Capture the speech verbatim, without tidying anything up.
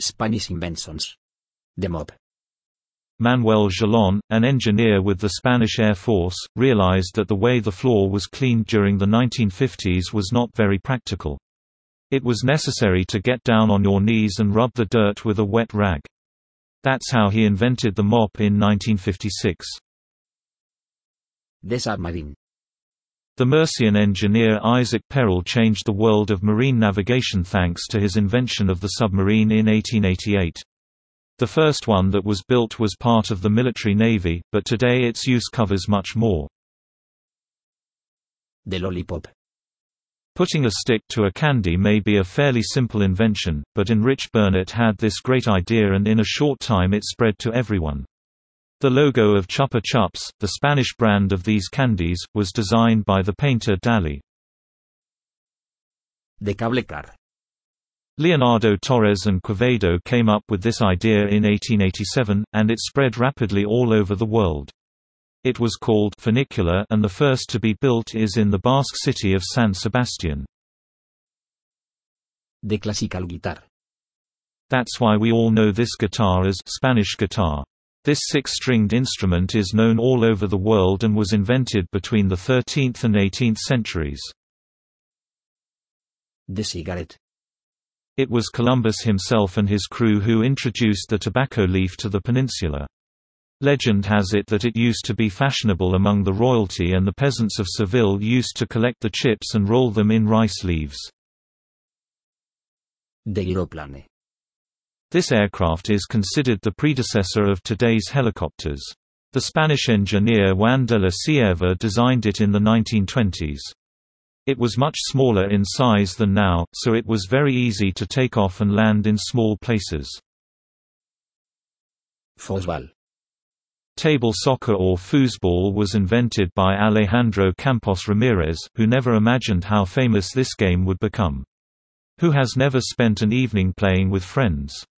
Spanish inventions. The mop. Manuel Jalón, an engineer with the Spanish Air Force, realized that the way the floor was cleaned during the nineteen fifties was not very practical. It was necessary to get down on your knees and rub the dirt with a wet rag. That's how he invented the mop in nineteen fifty-six. The submarine. The Mercian engineer Isaac Perel changed the world of marine navigation thanks to his invention of the submarine in eighteen eighty-eight. The first one that was built was part of the military navy, but today its use covers much more. The lollipop. Putting a stick to a candy may be a fairly simple invention, but Enrich Burnett had this great idea and in a short time it spread to everyone. The logo of Chupa Chups, the Spanish brand of these candies, was designed by the painter Dalí. The cable car. Leonardo Torres and Quevedo came up with this idea in eighteen eighty-seven, and it spread rapidly all over the world. It was called funicular, and the first to be built is in the Basque city of San Sebastián. The classical guitar. That's why we all know this guitar as Spanish guitar. This six-stringed instrument is known all over the world and was invented between the thirteenth and eighteenth centuries. The cigarette. It was Columbus himself and his crew who introduced the tobacco leaf to the peninsula. Legend has it that it used to be fashionable among the royalty, and the peasants of Seville used to collect the chips and roll them in rice leaves. The aeroplane. This aircraft is considered the predecessor of today's helicopters. The Spanish engineer Juan de la Cierva designed it in the nineteen twenties. It was much smaller in size than now, so it was very easy to take off and land in small places. Foosball. Table soccer or foosball was invented by Alejandro Campos Ramirez, who never imagined how famous this game would become. Who has never spent an evening playing with friends?